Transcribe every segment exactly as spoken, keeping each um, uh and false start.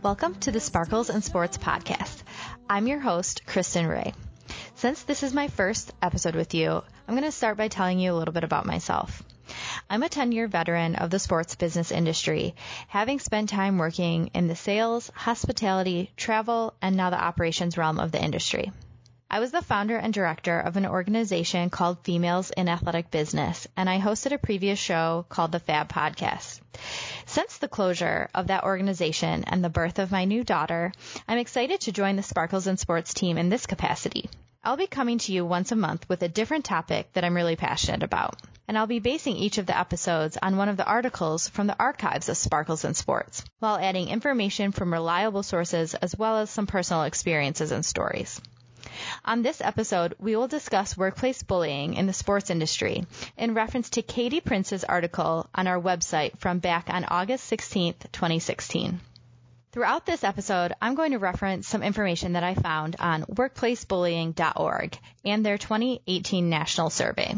Welcome to the Sparkles and Sports podcast. I'm your host, Kristen Ray. Since this is my first episode with you, I'm going to start by telling you a little bit about myself. I'm a ten-year veteran of the sports business industry, having spent time working in the sales, hospitality, travel, and now the operations realm of the industry. I was the founder and director of an organization called Females in Athletic Business, and I hosted a previous show called the Fab Podcast. Since the closure of that organization and the birth of my new daughter, I'm excited to join the Sparkles and Sports team in this capacity. I'll be coming to you once a month with a different topic that I'm really passionate about, and I'll be basing each of the episodes on one of the articles from the archives of Sparkles and Sports, while adding information from reliable sources as well as some personal experiences and stories. On this episode, we will discuss workplace bullying in the sports industry in reference to Katie Prince's article on our website from back on August sixteenth, twenty sixteen. Throughout this episode, I'm going to reference some information that I found on workplace bullying dot org and their twenty eighteen national survey.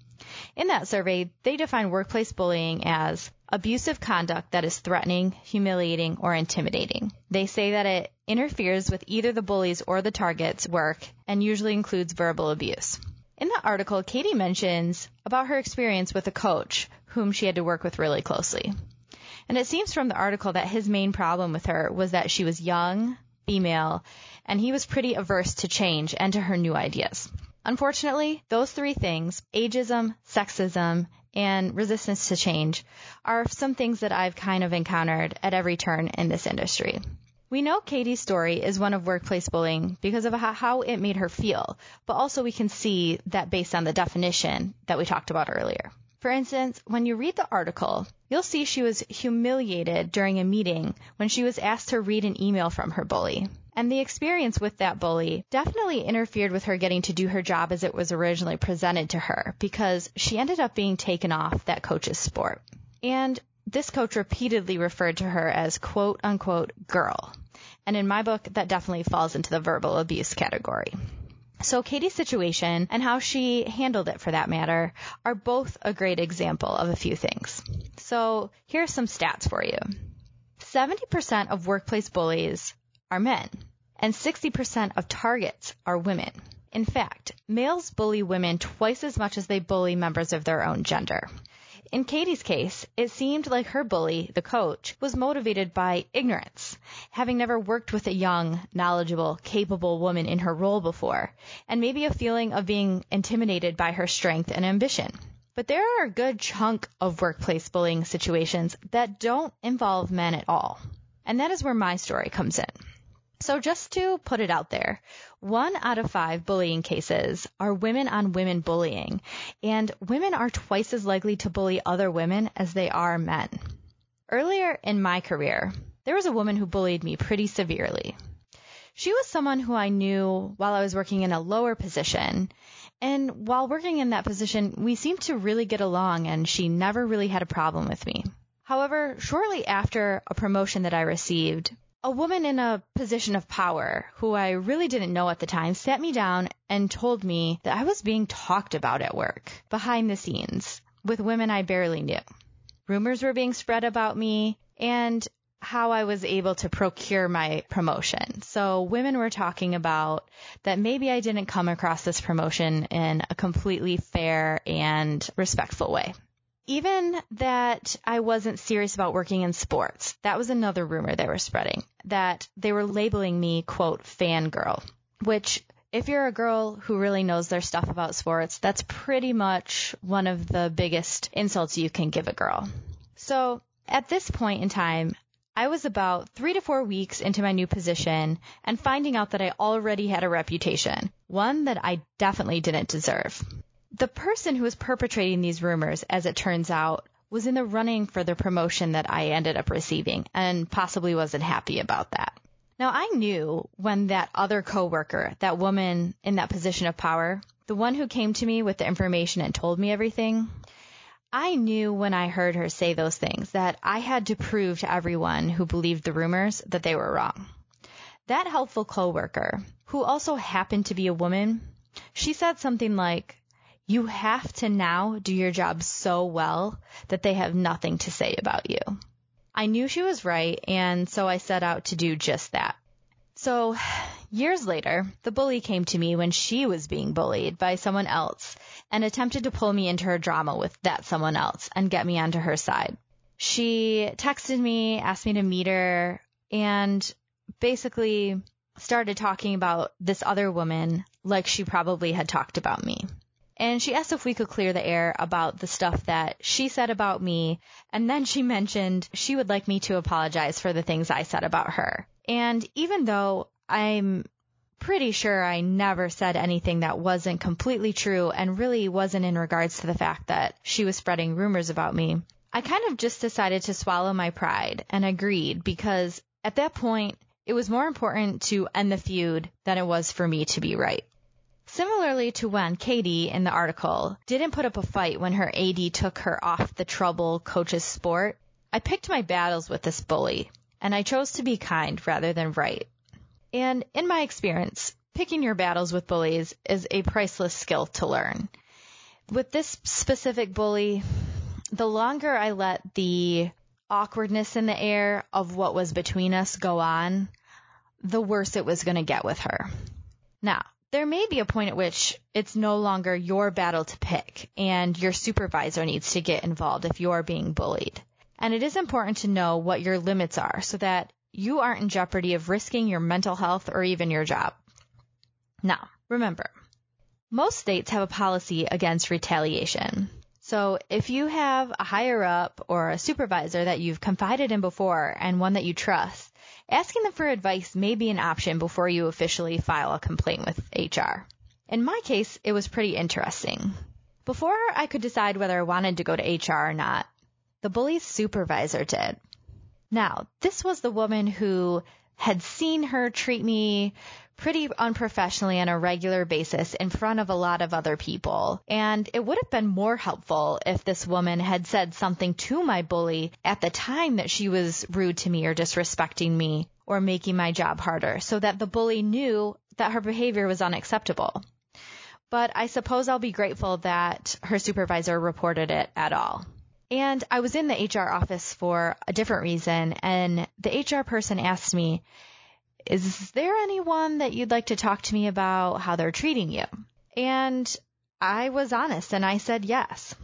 In that survey, they define workplace bullying as abusive conduct that is threatening, humiliating, or intimidating. They say that it interferes with either the bully's or the target's work and usually includes verbal abuse. In the article, Katie mentions about her experience with a coach whom she had to work with really closely. And it seems from the article that his main problem with her was that she was young, female, and he was pretty averse to change and to her new ideas. Unfortunately, those three things, ageism, sexism, and resistance to change, are some things that I've kind of encountered at every turn in this industry. We know Katie's story is one of workplace bullying because of how it made her feel, but also we can see that based on the definition that we talked about earlier. For instance, when you read the article, you'll see she was humiliated during a meeting when she was asked to read an email from her bully. And the experience with that bully definitely interfered with her getting to do her job as it was originally presented to her, because she ended up being taken off that coach's sport. And this coach repeatedly referred to her as quote unquote girl. And in my book, that definitely falls into the verbal abuse category. So Katie's situation and how she handled it, for that matter, are both a great example of a few things. So here are some stats for you. seventy percent of workplace bullies are men, and sixty percent of targets are women. In fact, males bully women twice as much as they bully members of their own gender. In Katie's case, it seemed like her bully, the coach, was motivated by ignorance, having never worked with a young, knowledgeable, capable woman in her role before, and maybe a feeling of being intimidated by her strength and ambition. But there are a good chunk of workplace bullying situations that don't involve men at all. And that is where my story comes in. So just to put it out there, one out of five bullying cases are women-on-women bullying, and women are twice as likely to bully other women as they are men. Earlier in my career, there was a woman who bullied me pretty severely. She was someone who I knew while I was working in a lower position, and while working in that position, we seemed to really get along, and she never really had a problem with me. However, shortly after a promotion that I received, a woman in a position of power, who I really didn't know at the time, sat me down and told me that I was being talked about at work, behind the scenes, with women I barely knew. Rumors were being spread about me and how I was able to procure my promotion. So women were talking about that maybe I didn't come across this promotion in a completely fair and respectful way. Even that I wasn't serious about working in sports. That was another rumor they were spreading, that they were labeling me, quote, fangirl, which if you're a girl who really knows their stuff about sports, that's pretty much one of the biggest insults you can give a girl. So at this point in time, I was about three to four weeks into my new position and finding out that I already had a reputation, one that I definitely didn't deserve. The person who was perpetrating these rumors, as it turns out, was in the running for the promotion that I ended up receiving and possibly wasn't happy about that. Now, I knew when that other coworker, that woman in that position of power, the one who came to me with the information and told me everything, I knew when I heard her say those things that I had to prove to everyone who believed the rumors that they were wrong. That helpful coworker, who also happened to be a woman, she said something like, "You have to now do your job so well that they have nothing to say about you." I knew she was right, and so I set out to do just that. So years later, the bully came to me when she was being bullied by someone else and attempted to pull me into her drama with that someone else and get me onto her side. She texted me, asked me to meet her, and basically started talking about this other woman like she probably had talked about me. And she asked if we could clear the air about the stuff that she said about me, and then she mentioned she would like me to apologize for the things I said about her. And even though I'm pretty sure I never said anything that wasn't completely true and really wasn't in regards to the fact that she was spreading rumors about me, I kind of just decided to swallow my pride and agreed, because at that point, it was more important to end the feud than it was for me to be right. Similarly to when Katie, in the article, didn't put up a fight when her A D took her off the trouble coach's sport, I picked my battles with this bully, and I chose to be kind rather than right. And in my experience, picking your battles with bullies is a priceless skill to learn. With this specific bully, the longer I let the awkwardness in the air of what was between us go on, the worse it was going to get with her. Now, there may be a point at which it's no longer your battle to pick, and your supervisor needs to get involved if you're being bullied. And it is important to know what your limits are so that you aren't in jeopardy of risking your mental health or even your job. Now, remember, most states have a policy against retaliation. So if you have a higher up or a supervisor that you've confided in before and one that you trust, asking them for advice may be an option before you officially file a complaint with H R. In my case, it was pretty interesting. Before I could decide whether I wanted to go to H R or not, the bully's supervisor did. Now, this was the woman who had seen her treat me pretty unprofessionally on a regular basis in front of a lot of other people. And it would have been more helpful if this woman had said something to my bully at the time that she was rude to me or disrespecting me or making my job harder, so that the bully knew that her behavior was unacceptable. But I suppose I'll be grateful that her supervisor reported it at all. And I was in the H R office for a different reason, and the H R person asked me, "Is there anyone that you'd like to talk to me about how they're treating you?" And I was honest, and I said yes.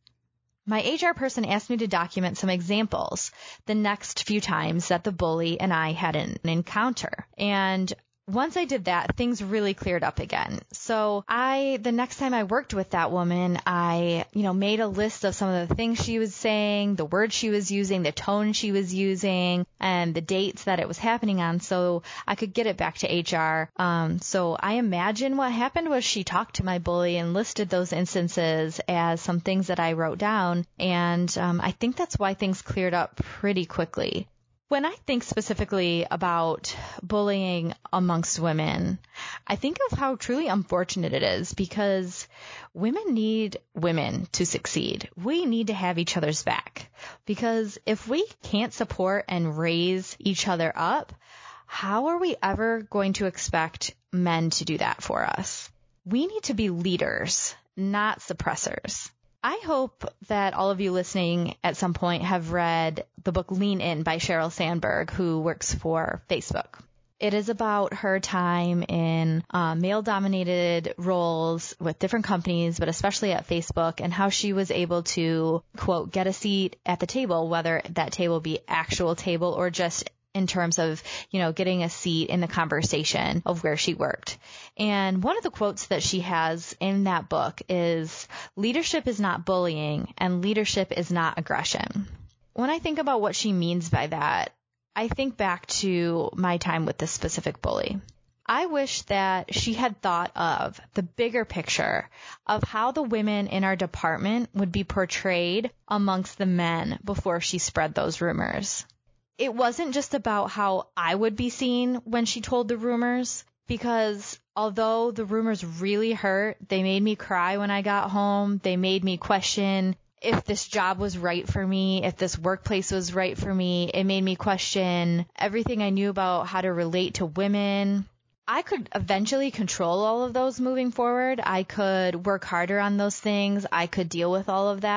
My H R person asked me to document some examples the next few times that the bully and I had an encounter. And once I did that, things really cleared up again. So I, the next time I worked with that woman, I, you know, made a list of some of the things she was saying, the words she was using, the tone she was using, and the dates that it was happening on, so I could get it back to H R. Um, so I imagine what happened was she talked to my bully and listed those instances as some things that I wrote down. And um, I think that's why things cleared up pretty quickly. When I think specifically about bullying amongst women, I think of how truly unfortunate it is, because women need women to succeed. We need to have each other's back, because if we can't support and raise each other up, how are we ever going to expect men to do that for us? We need to be leaders, not suppressors. I hope that all of you listening at some point have read the book Lean In by Sheryl Sandberg, who works for Facebook. It is about her time in uh, male-dominated roles with different companies, but especially at Facebook, and how she was able to, quote, get a seat at the table, whether that table be actual table or just in terms of, you know, getting a seat in the conversation of where she worked. And one of the quotes that she has in that book is, "Leadership is not bullying, and leadership is not aggression." When I think about what she means by that, I think back to my time with this specific bully. I wish that she had thought of the bigger picture of how the women in our department would be portrayed amongst the men before she spread those rumors. It wasn't just about how I would be seen when she told the rumors, because although the rumors really hurt, they made me cry when I got home. They made me question if this job was right for me, if this workplace was right for me. It made me question everything I knew about how to relate to women. I could eventually control all of those moving forward. I could work harder on those things. I could deal with all of that.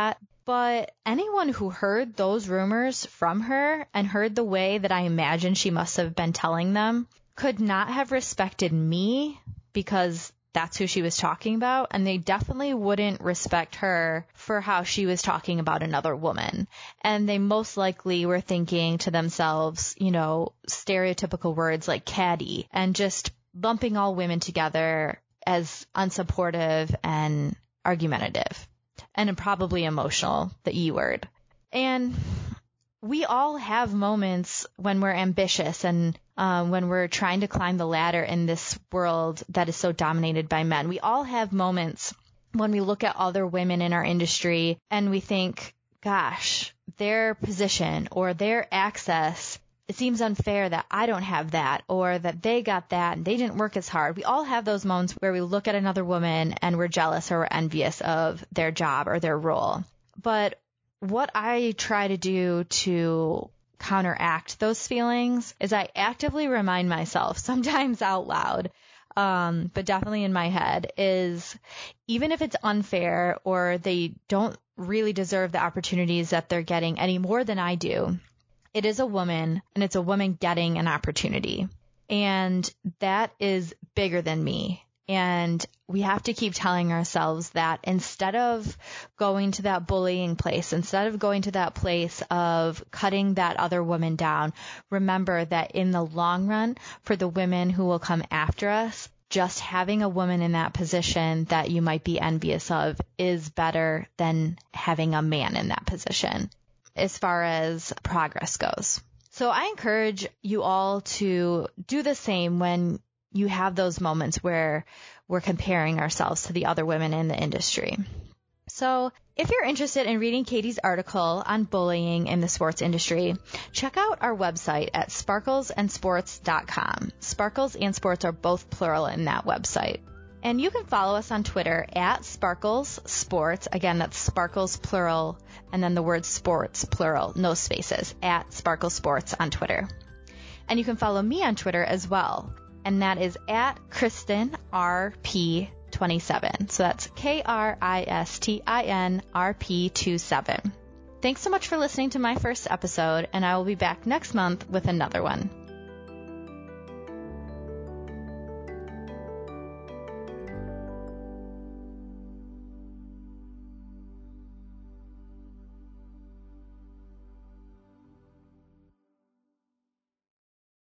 But anyone who heard those rumors from her and heard the way that I imagine she must have been telling them could not have respected me because that's who she was talking about. And they definitely wouldn't respect her for how she was talking about another woman. And they most likely were thinking to themselves, you know, stereotypical words like catty and just lumping all women together as unsupportive and argumentative. And probably emotional, the E word. And we all have moments when we're ambitious and um, when we're trying to climb the ladder in this world that is so dominated by men. We all have moments when we look at other women in our industry and we think, gosh, their position or their access, it seems unfair that I don't have that, or that they got that and they didn't work as hard. We all have those moments where we look at another woman and we're jealous or we're envious of their job or their role. But what I try to do to counteract those feelings is I actively remind myself, sometimes out loud, um, but definitely in my head, is even if it's unfair or they don't really deserve the opportunities that they're getting any more than I do, it is a woman, and it's a woman getting an opportunity. And that is bigger than me. And we have to keep telling ourselves that instead of going to that bullying place, instead of going to that place of cutting that other woman down, remember that in the long run, for the women who will come after us, just having a woman in that position that you might be envious of is better than having a man in that position as far as progress goes. So I encourage you all to do the same when you have those moments where we're comparing ourselves to the other women in the industry. So if you're interested in reading Katie's article on bullying in the sports industry, check out our website at sparkles and sports dot com. Sparkles and Sports are both plural in that website. And you can follow us on Twitter at Sparkles Sports. Again, that's Sparkles plural, and then the word sports plural, no spaces, at Sparkles Sports on Twitter. And you can follow me on Twitter as well, and that is at Kristin R P twenty-seven. So that's K R I S T I N R P twenty-seven. Thanks so much for listening to my first episode, and I will be back next month with another one.